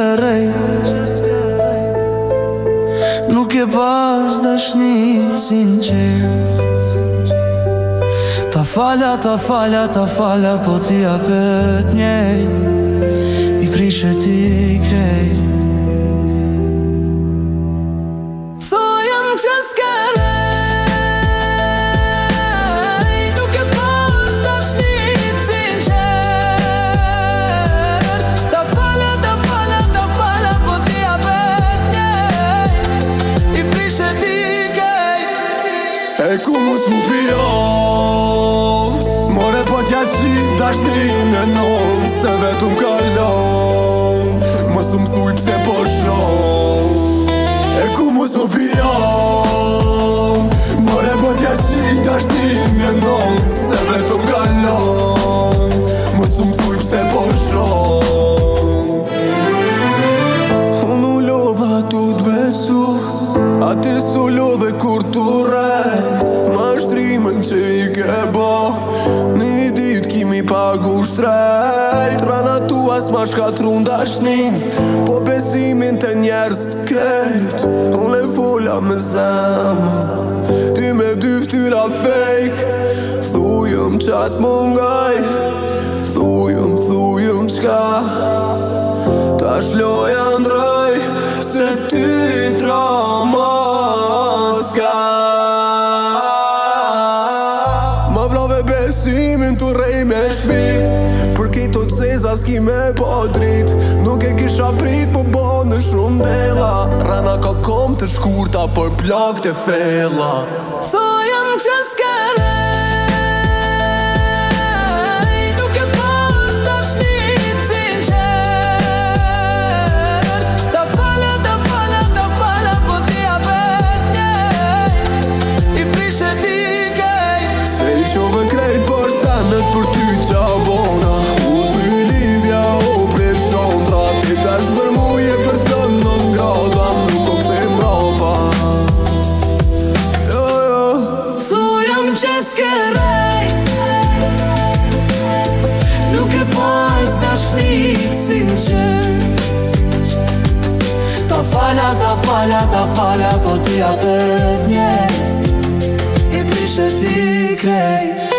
s'kerej, nuk e pas dashni sinqer. Ta falja, ta falja, ta falja, po t'i apet njej, i prishe ti krej. Thojem që s'kerej, nuk e pas dashni sinqer. Ta falja, ta falja, ta falja, po t'i apet njej, i prishe ti krej. E ku mus mu pijov, more po t'ja shi dashnin e non, se vetum kalon, mos u mthuj pse po shon. E ku mus mu pijov, more po t'ja shi dashnin e non, se vetum kalon, mos u mthuj pse po shon. Unë u lodha tu t'besu, a ti s'u lodhe kur t'u rejt. Ma shtrimën që i ke bo, një dit kimi pagu shtrejt. Rana tua s'ma shkatrun dashnin, po besimin të njerës t'krejt. Unë e fola me zemë, ty me dy ftyra fejk. Thujëm qatë mungaj, thujëm qka, ta shloja ndroj, se ty trama s'ka. Ma vrave besimin t'u rej me shpirt, për kito t'seza s'ki me po drit. Nuk e kisha prit po bo në shumë dela, rana ka kom të shkurta për plak të fella. Thojem që s'kerej, nuk e pas dashni sinqer. Ta falja, ta falja, ta falja, po t'i apet njej, i prishe ti kej. Se i qove krejt për senet për ty qa bona, u thy lidhja u presion tra. Ti tash për muje për thëm në ngrada, nuk o kthe mrapa. Jo, jo. Thojem që s'kerej, nuk e pas dashni sinqer. Ta falja, ta falja, ta falja, po t'i apet njej, i prishe ti krej.